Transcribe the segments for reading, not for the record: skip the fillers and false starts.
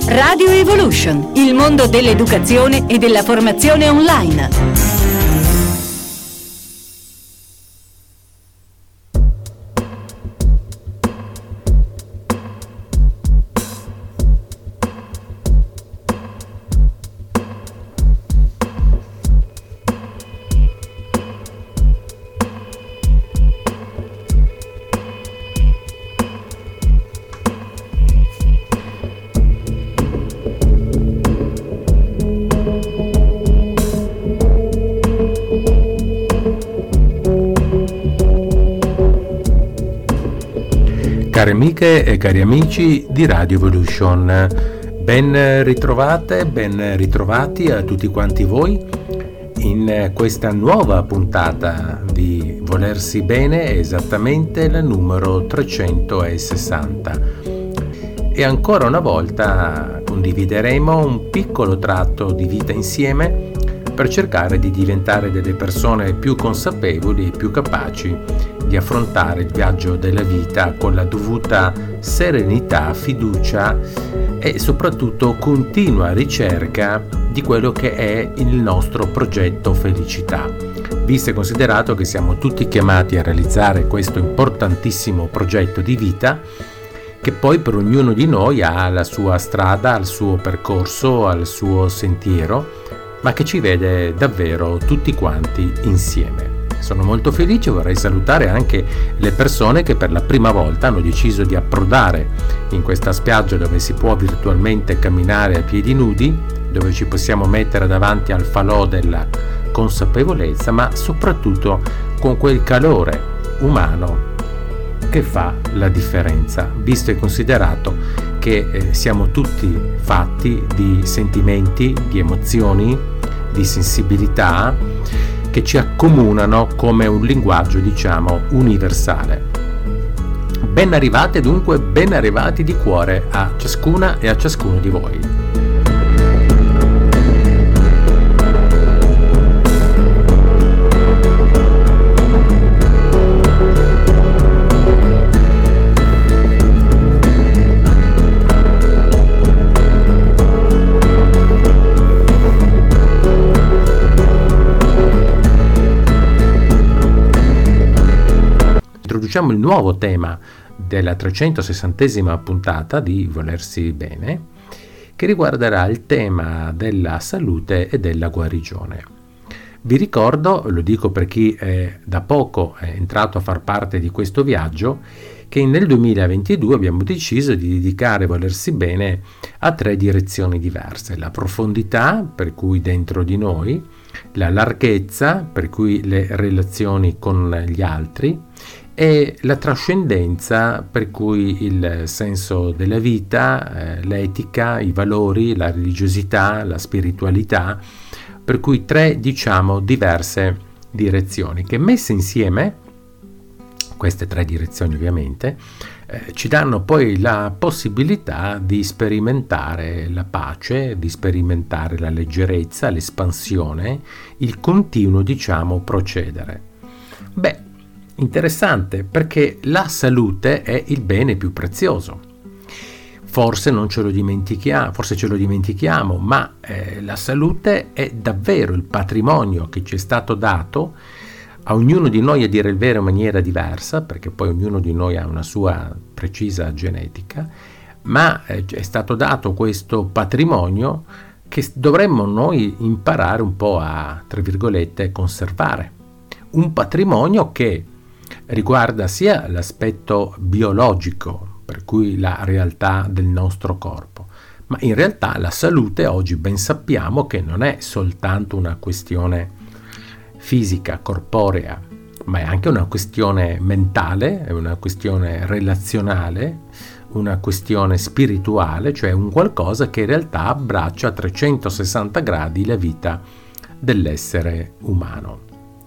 Radio Evolution, il mondo dell'educazione e della formazione online. Cari amiche e cari amici di Radio Evolution, ben ritrovate, ben ritrovati a tutti quanti voi in questa nuova puntata di Volersi Bene, esattamente la numero 360. E ancora una volta condivideremo un piccolo tratto di vita insieme per cercare di diventare delle persone più consapevoli e più capaci di affrontare il viaggio della vita con la dovuta serenità, fiducia e soprattutto continua ricerca di quello che è il nostro progetto felicità. Visto e considerato che siamo tutti chiamati a realizzare questo importantissimo progetto di vita, che poi per ognuno di noi ha la sua strada, il suo percorso, il suo sentiero, ma che ci vede davvero tutti quanti insieme. Sono molto felice, vorrei salutare anche le persone che per la prima volta hanno deciso di approdare in questa spiaggia dove si può virtualmente camminare a piedi nudi, dove ci possiamo mettere davanti al falò della consapevolezza, ma soprattutto con quel calore umano che fa la differenza, visto e considerato che siamo tutti fatti di sentimenti, di emozioni, di sensibilità che ci accomunano come un linguaggio, diciamo, universale. Ben arrivate dunque, ben arrivati di cuore a ciascuna e a ciascuno di voi. Introduciamo il nuovo tema della 360esima puntata di Volersi Bene, che riguarderà il tema della salute e della guarigione. Vi ricordo, lo dico per chi da poco è entrato a far parte di questo viaggio, che nel 2022 abbiamo deciso di dedicare Volersi Bene a 3 direzioni diverse: la profondità, per cui dentro di noi, la larghezza, per cui le relazioni con gli altri, e la trascendenza, per cui il senso della vita, l'etica, i valori, la religiosità, la spiritualità, per cui 3, diciamo, diverse direzioni che messe insieme, queste 3 direzioni ovviamente, ci danno poi la possibilità di sperimentare la pace, di sperimentare la leggerezza, l'espansione, il continuo, diciamo, procedere. Beh, interessante, perché la salute è il bene più prezioso. Forse non ce lo dimentichiamo, forse ce lo dimentichiamo, ma la salute è davvero il patrimonio che ci è stato dato a ognuno di noi, a dire il vero, in maniera diversa, perché poi ognuno di noi ha una sua precisa genetica, ma è stato dato questo patrimonio che dovremmo noi imparare un po' a, tra virgolette, conservare. Un patrimonio che riguarda sia l'aspetto biologico, per cui la realtà del nostro corpo, ma in realtà la salute oggi ben sappiamo che non è soltanto una questione fisica, corporea, ma è anche una questione mentale, è una questione relazionale, una questione spirituale, cioè un qualcosa che in realtà abbraccia a 360 gradi la vita dell'essere umano.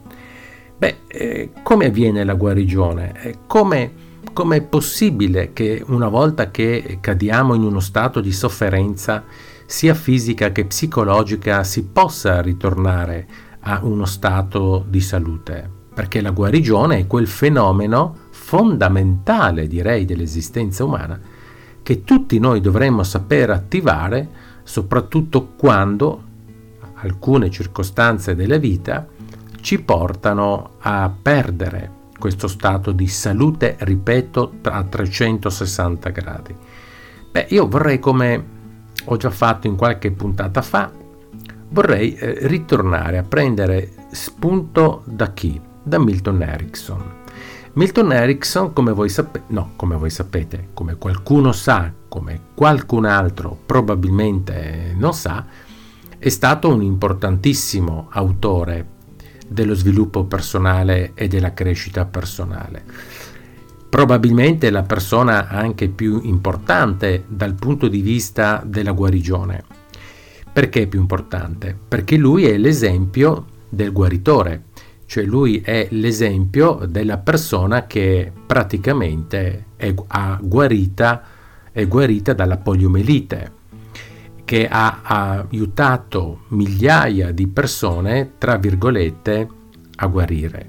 Come avviene la guarigione? Come è possibile che una volta che cadiamo in uno stato di sofferenza, sia fisica che psicologica, si possa ritornare a uno stato di salute? Perché la guarigione è quel fenomeno fondamentale, direi, dell'esistenza umana, che tutti noi dovremmo saper attivare, soprattutto quando alcune circostanze della vita ci portano a perdere questo stato di salute, ripeto, a 360 gradi. Io vorrei, come ho già fatto in qualche puntata fa, vorrei ritornare a prendere spunto da chi? Da Milton Erickson. Milton Erickson, come voi sapete, come qualcuno sa, come qualcun altro probabilmente non sa, è stato un importantissimo autore dello sviluppo personale e della crescita personale. Probabilmente la persona anche più importante dal punto di vista della guarigione. Perché è più importante? Perché lui è l'esempio del guaritore, cioè lui è l'esempio della persona che praticamente è guarita dalla poliomielite, che ha aiutato migliaia di persone, tra virgolette, a guarire.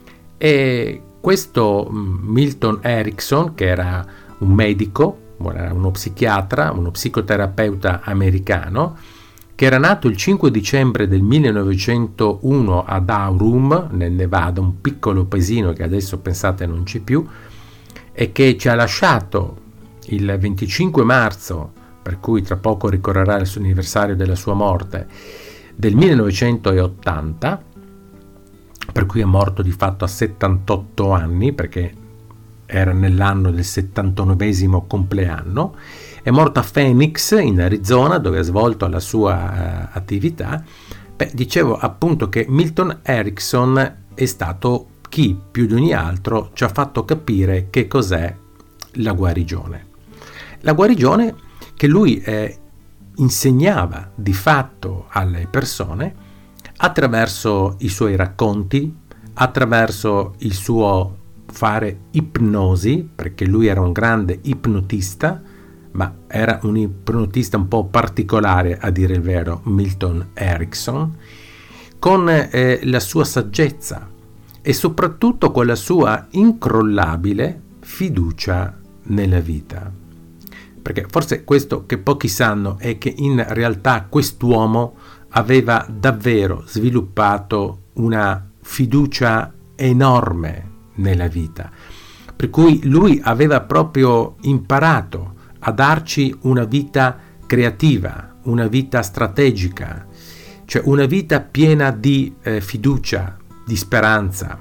E questo Milton Erickson, che era un medico, era uno psichiatra, uno psicoterapeuta americano, che era nato il 5 dicembre del 1901 ad Aurum, nel Nevada, un piccolo paesino che adesso pensate non c'è più, e che ci ha lasciato il 25 marzo, per cui tra poco ricorrerà il suo anniversario della sua morte, del 1980, per cui è morto di fatto a 78 anni, perché era nell'anno del 79esimo compleanno. È morto a Phoenix, in Arizona, dove ha svolto la sua attività. Dicevo appunto che Milton Erickson è stato chi più di ogni altro ci ha fatto capire che cos'è la guarigione. La guarigione che lui insegnava di fatto alle persone attraverso i suoi racconti, attraverso il suo fare ipnosi, perché lui era un grande ipnotista, ma era un ipnotista un po' particolare, a dire il vero, Milton Erickson, con la sua saggezza e soprattutto con la sua incrollabile fiducia nella vita. Perché forse questo che pochi sanno è che in realtà quest'uomo aveva davvero sviluppato una fiducia enorme nella vita, per cui lui aveva proprio imparato a darci una vita creativa, una vita strategica, cioè una vita piena di fiducia, di speranza,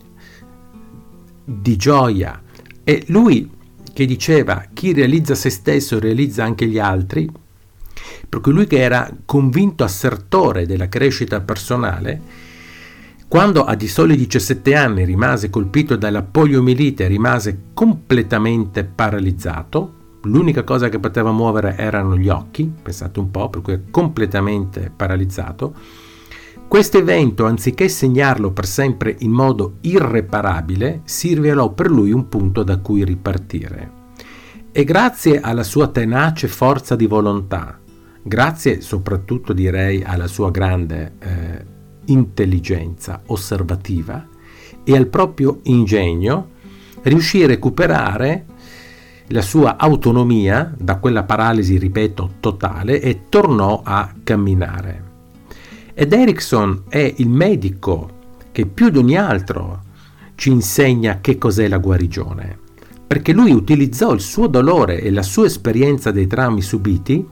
di gioia. E lui che diceva: chi realizza se stesso realizza anche gli altri, per cui lui che era convinto assertore della crescita personale, quando a di soli 17 anni rimase colpito dalla poliomielite, rimase completamente paralizzato, l'unica cosa che poteva muovere erano gli occhi, pensate un po', per cui è completamente paralizzato. Questo evento, anziché segnarlo per sempre in modo irreparabile, si rivelò per lui un punto da cui ripartire. E grazie alla sua tenace forza di volontà, grazie soprattutto direi alla sua grande intelligenza osservativa e al proprio ingegno, riuscì a recuperare la sua autonomia da quella paralisi, ripeto, totale, e tornò a camminare. Ed Erickson è il medico che più di ogni altro ci insegna che cos'è la guarigione, perché lui utilizzò il suo dolore e la sua esperienza dei traumi subiti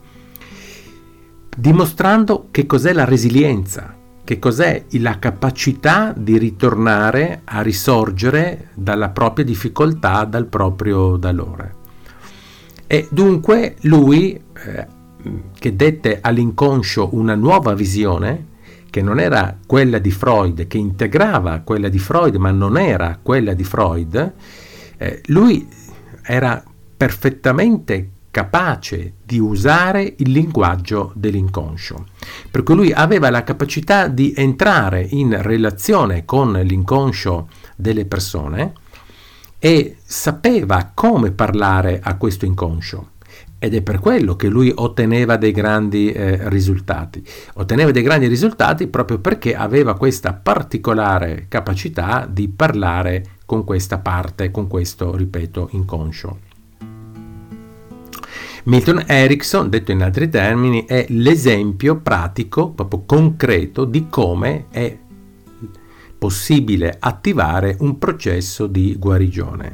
dimostrando che cos'è la resilienza, che cos'è la capacità di ritornare a risorgere dalla propria difficoltà, dal proprio dolore. E dunque lui, che dette all'inconscio una nuova visione, che non era quella di Freud, che integrava quella di Freud, ma non era quella di Freud, lui era perfettamente capace di usare il linguaggio dell'inconscio, per cui lui aveva la capacità di entrare in relazione con l'inconscio delle persone e sapeva come parlare a questo inconscio. Ed è per quello che lui otteneva dei grandi risultati. Otteneva dei grandi risultati proprio perché aveva questa particolare capacità di parlare con questa parte, con questo, ripeto, inconscio. Milton Erickson, detto in altri termini, è l'esempio pratico, proprio concreto, di come è possibile attivare un processo di guarigione.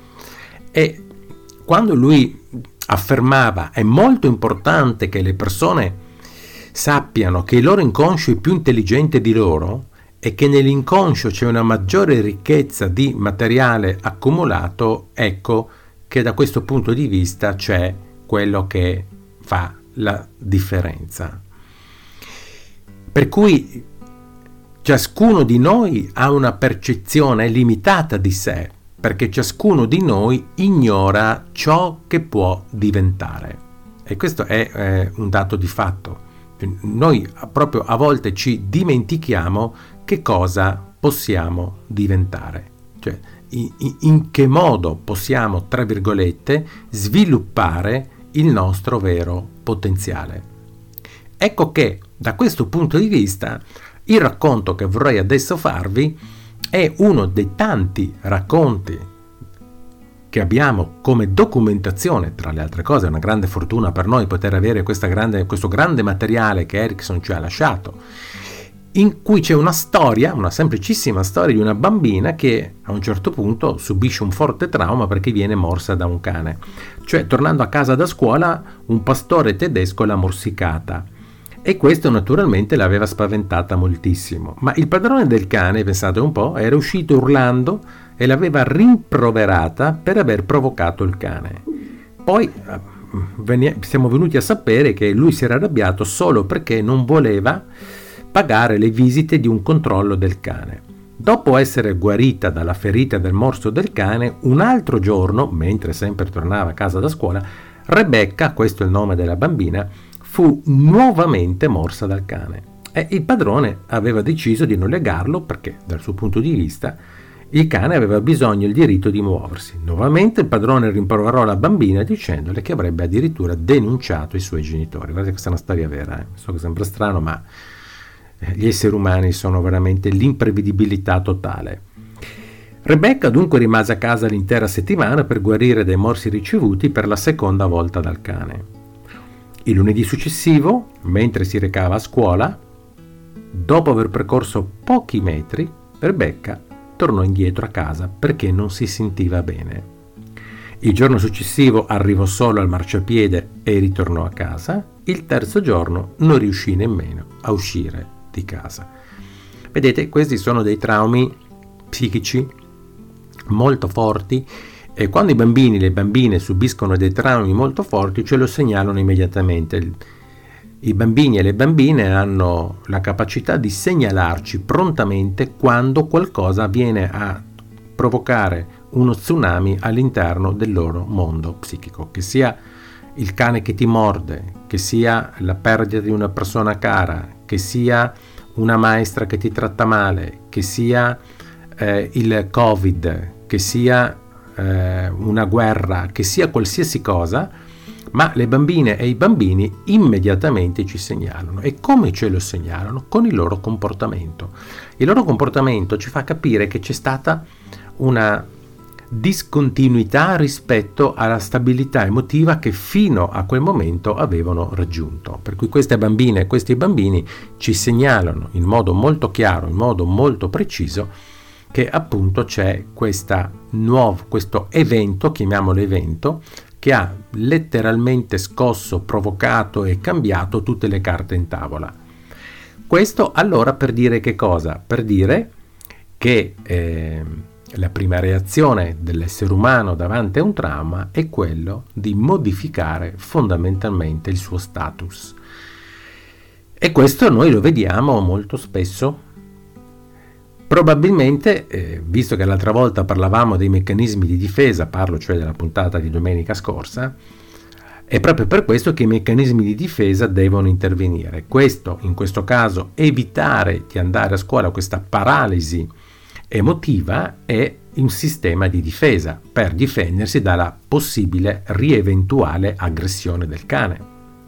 E quando lui affermava è molto importante che le persone sappiano che il loro inconscio è più intelligente di loro e che nell'inconscio c'è una maggiore ricchezza di materiale accumulato, ecco che da questo punto di vista c'è quello che fa la differenza. Per cui ciascuno di noi ha una percezione limitata di sé, perché ciascuno di noi ignora ciò che può diventare. E questo è un dato di fatto. Noi proprio a volte ci dimentichiamo che cosa possiamo diventare. Cioè, in che modo possiamo, tra virgolette, sviluppare il nostro vero potenziale. Ecco che, da questo punto di vista, il racconto che vorrei adesso farvi è uno dei tanti racconti che abbiamo come documentazione. Tra le altre cose è una grande fortuna per noi poter avere questo grande materiale che Erickson ci ha lasciato, in cui c'è una storia, una semplicissima storia di una bambina che a un certo punto subisce un forte trauma perché viene morsa da un cane. Cioè, tornando a casa da scuola, un pastore tedesco l'ha morsicata. E questo naturalmente l'aveva spaventata moltissimo, ma il padrone del cane, pensate un po', era uscito urlando e l'aveva rimproverata per aver provocato il cane. Poi siamo venuti a sapere che lui si era arrabbiato solo perché non voleva pagare le visite di un controllo del cane. Dopo essere guarita dalla ferita del morso del cane, un altro giorno, mentre sempre tornava a casa da scuola, Rebecca, questo è il nome della bambina, fu nuovamente morsa dal cane e il padrone aveva deciso di non legarlo perché dal suo punto di vista il cane aveva bisogno del diritto di muoversi. Nuovamente il padrone rimproverò la bambina dicendole che avrebbe addirittura denunciato i suoi genitori. Guardate, questa è una storia vera, so che sembra strano, ma gli esseri umani sono veramente l'imprevedibilità totale. Rebecca dunque rimase a casa l'intera settimana per guarire dai morsi ricevuti per la seconda volta dal cane. Il lunedì successivo, mentre si recava a scuola, dopo aver percorso pochi metri, Rebecca tornò indietro a casa perché non si sentiva bene. Il giorno successivo arrivò solo al marciapiede e ritornò a casa. Il terzo giorno non riuscì nemmeno a uscire di casa. Vedete, questi sono dei traumi psichici molto forti. E quando i bambini e le bambine subiscono dei traumi molto forti ce lo segnalano immediatamente. I bambini e le bambine hanno la capacità di segnalarci prontamente quando qualcosa viene a provocare uno tsunami all'interno del loro mondo psichico, che sia il cane che ti morde, che sia la perdita di una persona cara, che sia una maestra che ti tratta male, che sia il Covid, che sia una guerra, che sia qualsiasi cosa, ma le bambine e i bambini immediatamente ci segnalano. E come ce lo segnalano? Con il loro comportamento. Il loro comportamento ci fa capire che c'è stata una discontinuità rispetto alla stabilità emotiva che fino a quel momento avevano raggiunto. Per cui queste bambine e questi bambini ci segnalano in modo molto chiaro, in modo molto preciso, che appunto c'è questo evento, chiamiamolo evento, che ha letteralmente scosso, provocato e cambiato tutte le carte in tavola. Questo allora per dire che cosa? Per dire che la prima reazione dell'essere umano davanti a un trauma è quello di modificare fondamentalmente il suo status. E questo noi lo vediamo molto spesso. Probabilmente, visto che l'altra volta parlavamo dei meccanismi di difesa, parlo cioè della puntata di domenica scorsa, è proprio per questo che i meccanismi di difesa devono intervenire. In questo caso, evitare di andare a scuola, questa paralisi emotiva, è un sistema di difesa per difendersi dalla possibile rieventuale aggressione del cane.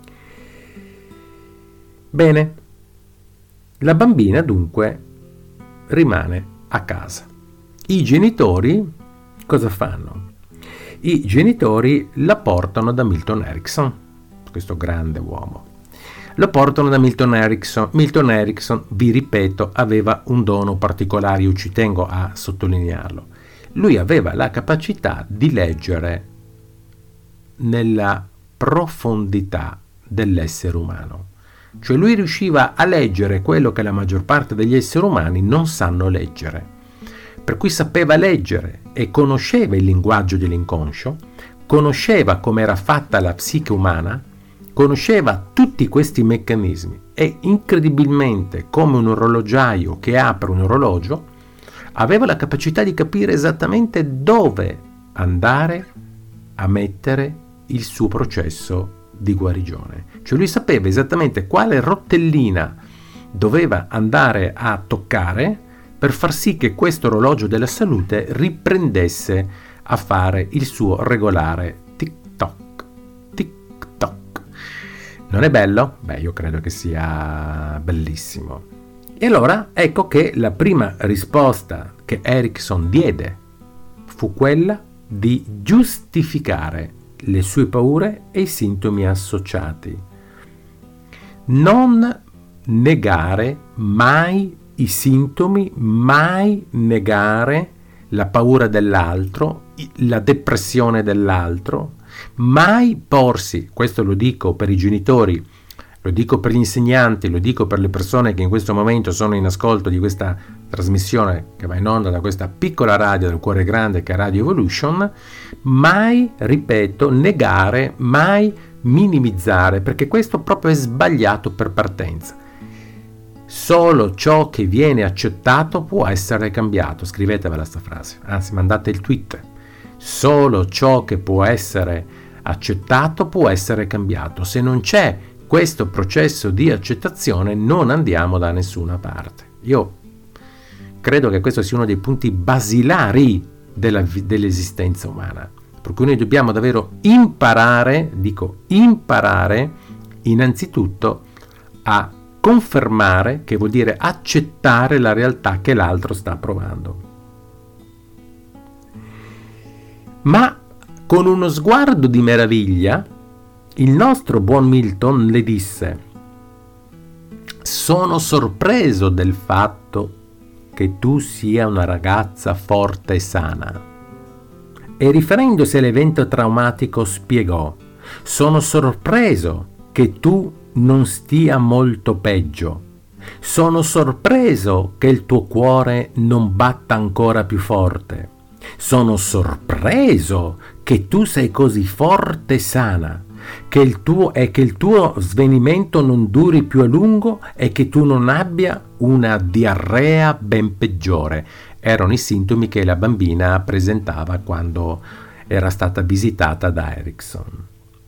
Bene, la bambina dunque rimane a casa. I genitori cosa fanno? I genitori la portano da Milton Erickson, questo grande uomo. Lo portano da Milton Erickson. Milton Erickson, vi ripeto, aveva un dono particolare, io ci tengo a sottolinearlo. Lui aveva la capacità di leggere nella profondità dell'essere umano. Cioè lui riusciva a leggere quello che la maggior parte degli esseri umani non sanno leggere. Per cui sapeva leggere e conosceva il linguaggio dell'inconscio, conosceva come era fatta la psiche umana, conosceva tutti questi meccanismi e incredibilmente, come un orologiaio che apre un orologio, aveva la capacità di capire esattamente dove andare a mettere il suo processo di guarigione. Cioè lui sapeva esattamente quale rotellina doveva andare a toccare per far sì che questo orologio della salute riprendesse a fare il suo regolare tic-toc, tic-toc. Non è bello? Beh, io credo che sia bellissimo. E allora ecco che la prima risposta che Erickson diede fu quella di giustificare le sue paure e i sintomi associati. Non negare mai i sintomi, mai negare la paura dell'altro, la depressione dell'altro, mai porsi, questo lo dico per i genitori, lo dico per gli insegnanti, lo dico per le persone che in questo momento sono in ascolto di questa trasmissione che va in onda da questa piccola radio del cuore grande che è Radio Evolution, mai, ripeto, negare, mai minimizzare, perché questo proprio è sbagliato per partenza. Solo ciò che viene accettato può essere cambiato. Scrivetevela sta frase, anzi mandate il tweet. Solo ciò che può essere accettato può essere cambiato. Se non c'è questo processo di accettazione non andiamo da nessuna parte. Io credo che questo sia uno dei punti basilari dell'esistenza umana, per cui noi dobbiamo davvero imparare innanzitutto a confermare, che vuol dire accettare la realtà che l'altro sta provando. Ma con uno sguardo di meraviglia il nostro buon Milton le disse: sono sorpreso del fatto che tu sia una ragazza forte e sana. E riferendosi all'evento traumatico spiegò: sono sorpreso che tu non stia molto peggio. Sono sorpreso che il tuo cuore non batta ancora più forte. Sono sorpreso che tu sei così forte e sana, che il tuo svenimento non duri più a lungo e che tu non abbia una diarrea ben peggiore. Erano i sintomi che la bambina presentava quando era stata visitata da Erickson.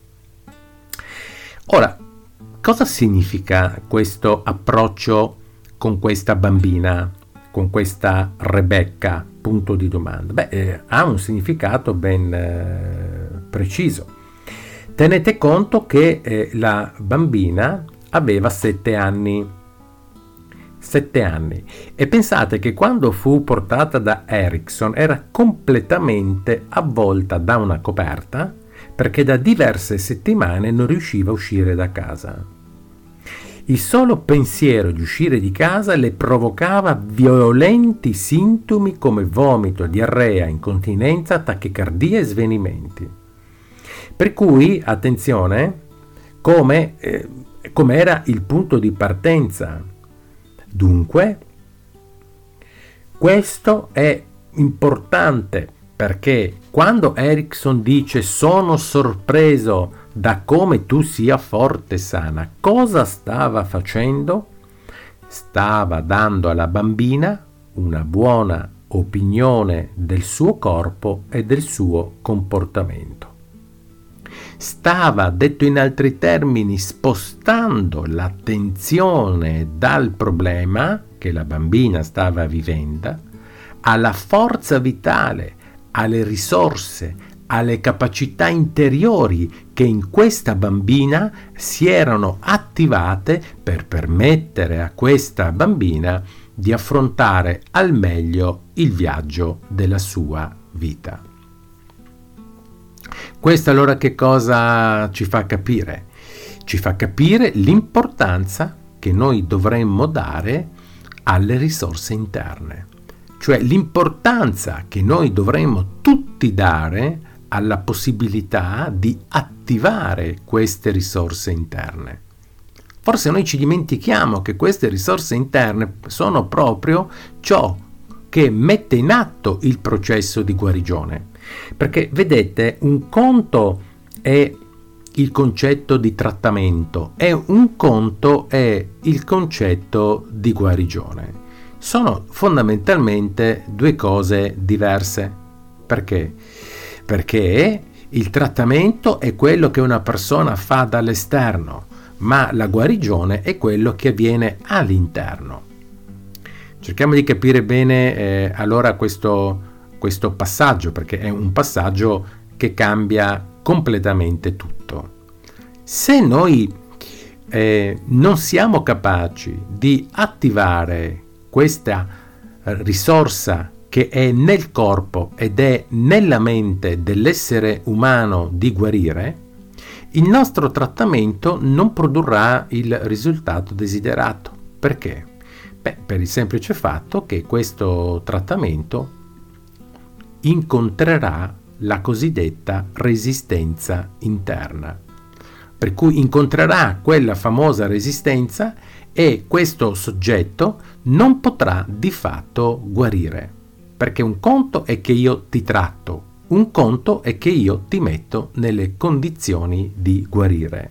Ora, cosa significa questo approccio con questa bambina, con questa Rebecca? Punto di domanda. Ha un significato ben preciso. Tenete conto che la bambina aveva 7 anni. 7 anni. E pensate che quando fu portata da Erickson era completamente avvolta da una coperta, perché da diverse settimane non riusciva a uscire da casa. Il solo pensiero di uscire di casa le provocava violenti sintomi come vomito, diarrea, incontinenza, tachicardia e svenimenti. Per cui, attenzione, come era il punto di partenza. Dunque, questo è importante, perché quando Erickson dice sono sorpreso da come tu sia forte e sana, cosa stava facendo? Stava dando alla bambina una buona opinione del suo corpo e del suo comportamento. Stava, detto in altri termini, spostando l'attenzione dal problema che la bambina stava vivendo alla forza vitale, alle risorse, alle capacità interiori che in questa bambina si erano attivate per permettere a questa bambina di affrontare al meglio il viaggio della sua vita. Questo allora che cosa ci fa capire? Ci fa capire l'importanza che noi dovremmo dare alle risorse interne, cioè l'importanza che noi dovremmo tutti dare alla possibilità di attivare queste risorse interne. Forse noi ci dimentichiamo che queste risorse interne sono proprio ciò che mette in atto il processo di guarigione. Perché vedete, un conto è il concetto di trattamento e un conto è il concetto di guarigione. Sono fondamentalmente due cose diverse. Perché? Perché il trattamento è quello che una persona fa dall'esterno, ma la guarigione è quello che avviene all'interno. Cerchiamo di capire bene allora questo passaggio, perché è un passaggio che cambia completamente tutto. Se noi non siamo capaci di attivare questa risorsa che è nel corpo ed è nella mente dell'essere umano di guarire, il nostro trattamento non produrrà il risultato desiderato. Perché? Per il semplice fatto che questo trattamento incontrerà la cosiddetta resistenza interna, per cui incontrerà quella famosa resistenza e questo soggetto non potrà di fatto guarire, perché un conto è che io ti tratto, un conto è che io ti metto nelle condizioni di guarire.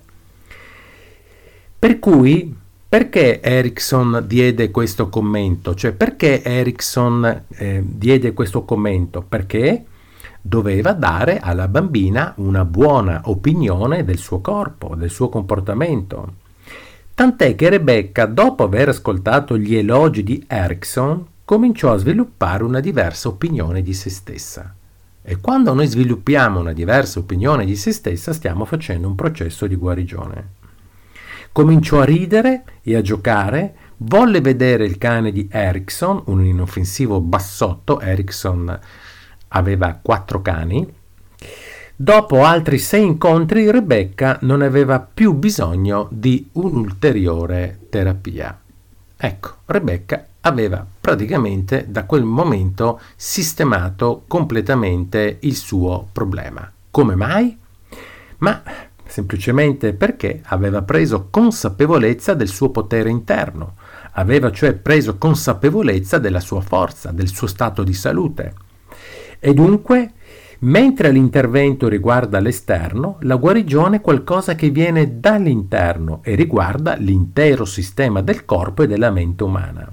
Per cui, perché Erickson diede questo commento? Cioè, perché Erickson diede questo commento? Perché doveva dare alla bambina una buona opinione del suo corpo, del suo comportamento. Tant'è che Rebecca, dopo aver ascoltato gli elogi di Erickson, cominciò a sviluppare una diversa opinione di se stessa. E quando noi sviluppiamo una diversa opinione di se stessa, stiamo facendo un processo di guarigione. Cominciò a ridere e a giocare, volle vedere il cane di Erickson, un inoffensivo bassotto. Erickson aveva 4 cani. Dopo altri 6 incontri, Rebecca non aveva più bisogno di un'ulteriore terapia. Ecco, Rebecca aveva praticamente da quel momento sistemato completamente il suo problema. Come mai? Ma semplicemente perché aveva preso consapevolezza del suo potere interno, aveva cioè preso consapevolezza della sua forza, del suo stato di salute. E dunque, mentre l'intervento riguarda l'esterno, la guarigione è qualcosa che viene dall'interno e riguarda l'intero sistema del corpo e della mente umana.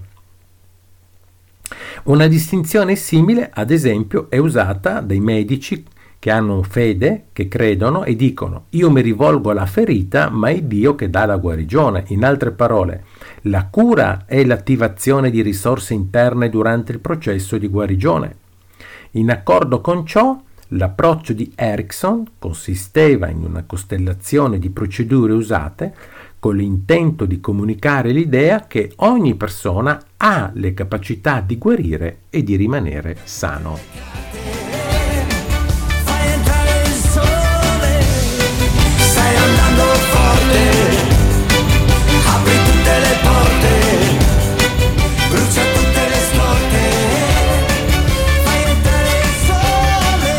Una distinzione simile, ad esempio, è usata dai medici che hanno fede, che credono e dicono: io mi rivolgo alla ferita, ma è Dio che dà la guarigione. In altre parole, la cura è l'attivazione di risorse interne durante il processo di guarigione. In accordo con ciò, l'approccio di Erickson consisteva in una costellazione di procedure usate con l'intento di comunicare l'idea che ogni persona ha le capacità di guarire e di rimanere sano. Fai entrare il sole, stai andando forte, apri tutte le porte, brucia tutte le scorte, fai entrare il sole.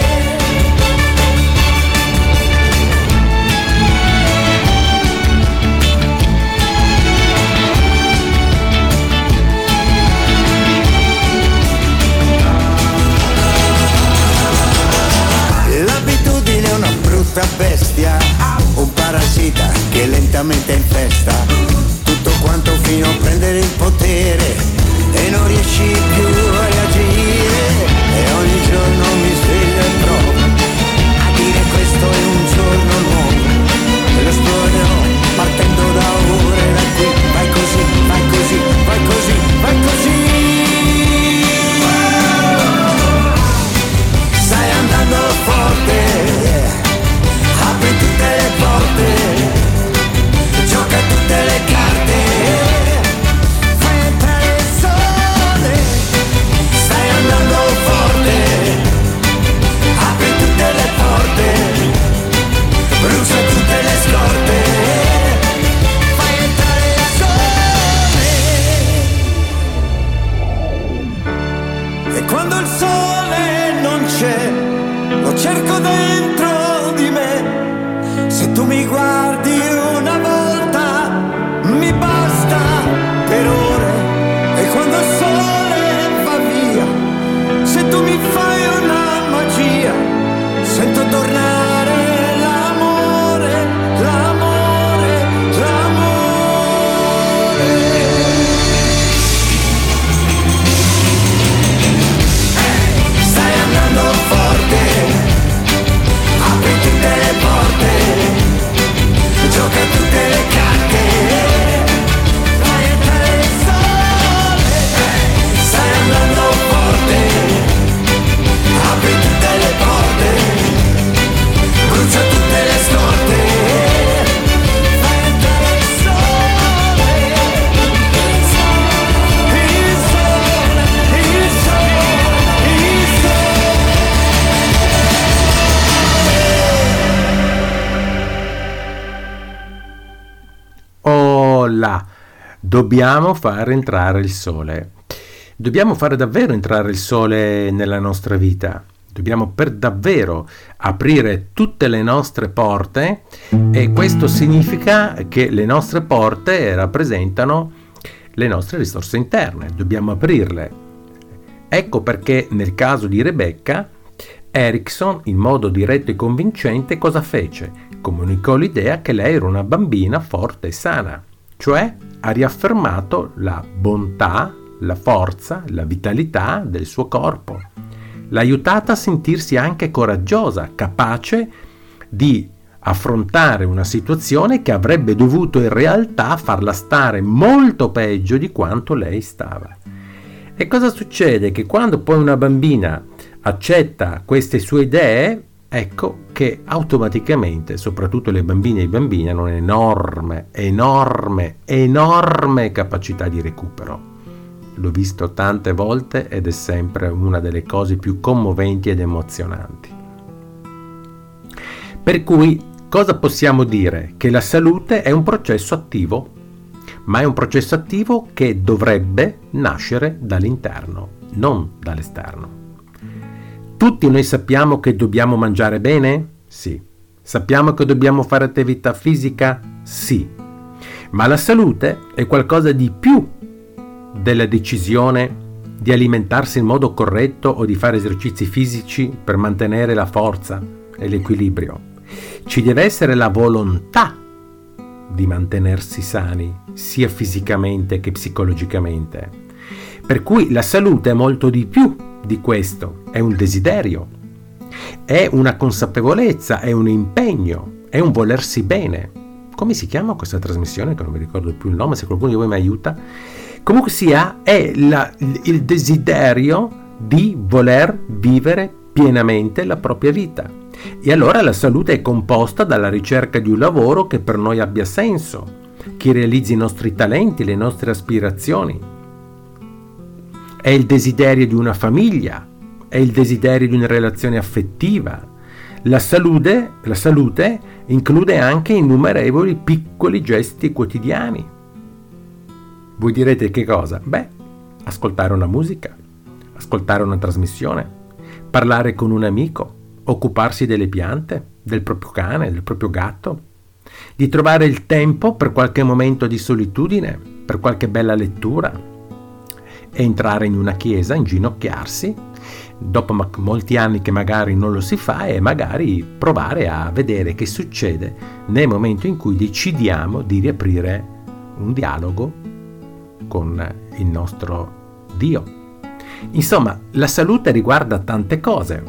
L'abitudine è una brutta bestia, un parassita che lentamente infesta tutto quanto fino a prendere il potere e non riesci più a reagire. E ogni giorno mi sveglio e provo a dire questo è un giorno nuovo e lo esplorerò partendo da ora e da qui. Vai così, vai così, vai così, vai così. Stai andando forte, apri tutte le porte, gioca tutte le carte, fai entrare il sole, là. Dobbiamo fare entrare il sole. Dobbiamo fare davvero entrare il sole nella nostra vita. Dobbiamo per davvero aprire tutte le nostre porte, e questo significa che le nostre porte rappresentano le nostre risorse interne. Dobbiamo aprirle. Ecco perché nel caso di Rebecca, Erickson, in modo diretto e convincente, cosa fece? Comunicò l'idea che lei era una bambina forte e sana, cioè ha riaffermato la bontà, la forza, la vitalità del suo corpo. L'ha aiutata a sentirsi anche coraggiosa, capace di affrontare una situazione che avrebbe dovuto in realtà farla stare molto peggio di quanto lei stava. E cosa succede? Che quando poi una bambina accetta queste sue idee, ecco che automaticamente, soprattutto le bambine e i bambini, hanno un'enorme capacità di recupero. L'ho visto tante volte ed è sempre una delle cose più commoventi ed emozionanti. Per cui cosa possiamo dire? Che la salute è un processo attivo, ma è un processo attivo che dovrebbe nascere dall'interno, non dall'esterno. Tutti noi sappiamo che dobbiamo mangiare bene? Sì. Sappiamo che dobbiamo fare attività fisica? Sì. Ma la salute è qualcosa di più della decisione di alimentarsi in modo corretto o di fare esercizi fisici per mantenere la forza e l'equilibrio. Ci deve essere la volontà di mantenersi sani, sia fisicamente che psicologicamente. Per cui la salute è molto di più di questo, è un desiderio, è una consapevolezza, è un impegno, è un volersi bene. Come si chiama questa trasmissione? Che non mi ricordo più il nome, se qualcuno di voi mi aiuta. Comunque sia, è il desiderio di voler vivere pienamente la propria vita. E allora la salute è composta dalla ricerca di un lavoro che per noi abbia senso, che realizzi i nostri talenti, le nostre aspirazioni. È il desiderio di una famiglia, è il desiderio di una relazione affettiva. La salute include anche innumerevoli piccoli gesti quotidiani. Voi direte che cosa? Beh, ascoltare una musica, ascoltare una trasmissione, parlare con un amico, occuparsi delle piante, del proprio cane, del proprio gatto, di trovare il tempo per qualche momento di solitudine, per qualche bella lettura, entrare in una chiesa, inginocchiarsi, dopo molti anni che magari non lo si fa, e magari provare a vedere che succede nel momento in cui decidiamo di riaprire un dialogo con il nostro Dio. Insomma, la salute riguarda tante cose,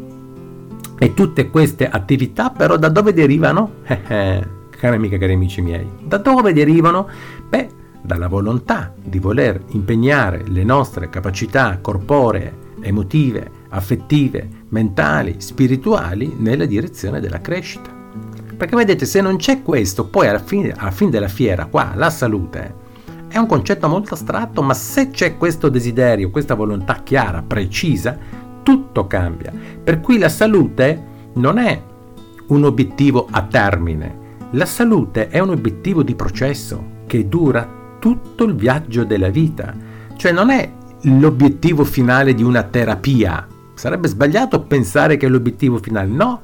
e tutte queste attività però da dove derivano? Cari amiche, cari amici miei, da dove derivano? Beh, dalla volontà di voler impegnare le nostre capacità corporee, emotive, affettive, mentali, spirituali nella direzione della crescita. Perché vedete, se non c'è questo, poi alla fine della fiera, qua, la salute è un concetto molto astratto, ma se c'è questo desiderio, questa volontà chiara, precisa, tutto cambia. Per cui la salute non è un obiettivo a termine, la salute è un obiettivo di processo che dura tutto il viaggio della vita, cioè non è l'obiettivo finale di una terapia. Sarebbe sbagliato pensare che è l'obiettivo finale, no.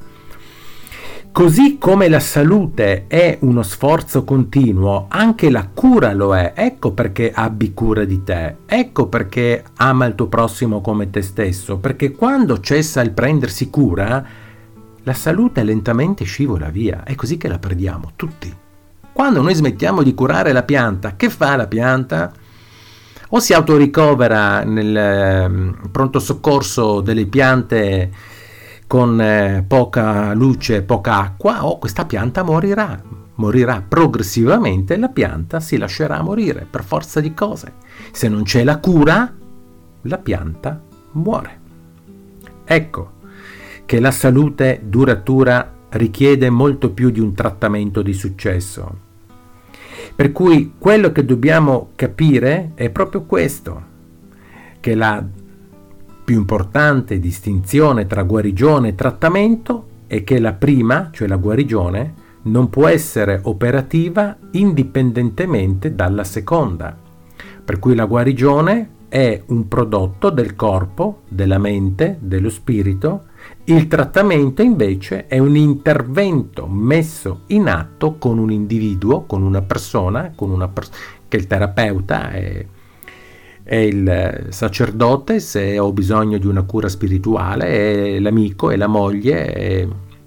Così come la salute è uno sforzo continuo, anche la cura lo è. Ecco perché abbi cura di te, ecco perché ama il tuo prossimo come te stesso, perché quando cessa il prendersi cura, la salute lentamente scivola via. È così che la perdiamo tutti. Quando noi smettiamo di curare la pianta, che fa la pianta? O si autoricovera nel pronto soccorso delle piante con poca luce, poca acqua, o questa pianta morirà progressivamente, la pianta si lascerà morire per forza di cose. Se non c'è la cura, la pianta muore. Ecco che la salute duratura richiede molto più di un trattamento di successo. Per cui quello che dobbiamo capire è proprio questo, che la più importante distinzione tra guarigione e trattamento è che la prima, cioè la guarigione, non può essere operativa indipendentemente dalla seconda, per cui la guarigione è un prodotto del corpo, della mente, dello spirito. Il trattamento invece è un intervento messo in atto con un individuo, con una persona, che il terapeuta è il sacerdote, se ho bisogno di una cura spirituale, è l'amico, è la moglie, è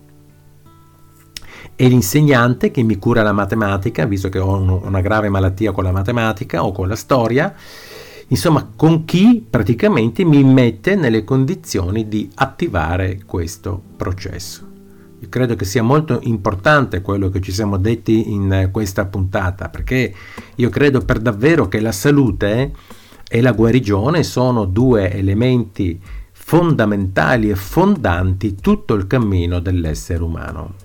l'insegnante che mi cura la matematica, visto che ho una grave malattia con la matematica o con la storia. Insomma, con chi praticamente mi mette nelle condizioni di attivare questo processo. Io credo che sia molto importante quello che ci siamo detti in questa puntata, perché io credo per davvero che la salute e la guarigione sono due elementi fondamentali e fondanti tutto il cammino dell'essere umano.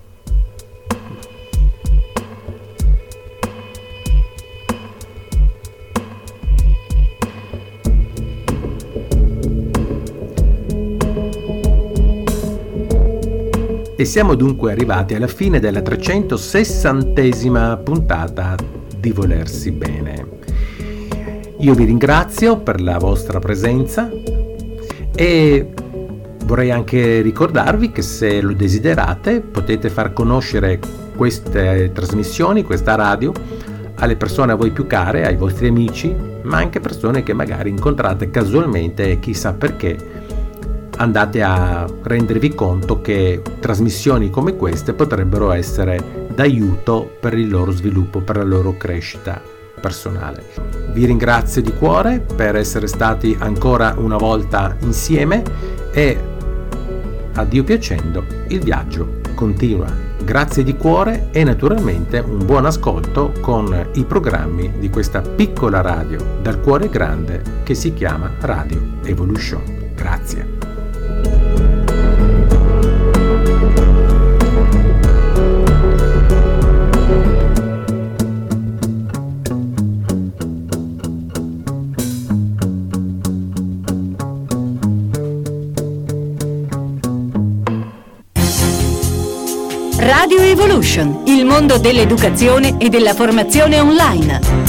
E siamo dunque arrivati alla fine della 360esima puntata di Volersi Bene. Io vi ringrazio per la vostra presenza e vorrei anche ricordarvi che se lo desiderate potete far conoscere queste trasmissioni, questa radio, alle persone a voi più care, ai vostri amici, ma anche persone che magari incontrate casualmente e chissà perché andate a rendervi conto che trasmissioni come queste potrebbero essere d'aiuto per il loro sviluppo, per la loro crescita personale. Vi ringrazio di cuore per essere stati ancora una volta insieme e a Dio piacendo il viaggio continua. Grazie di cuore e naturalmente un buon ascolto con i programmi di questa piccola radio dal cuore grande che si chiama Radio Evolution. Grazie. Radio Evolution, il mondo dell'educazione e della formazione online.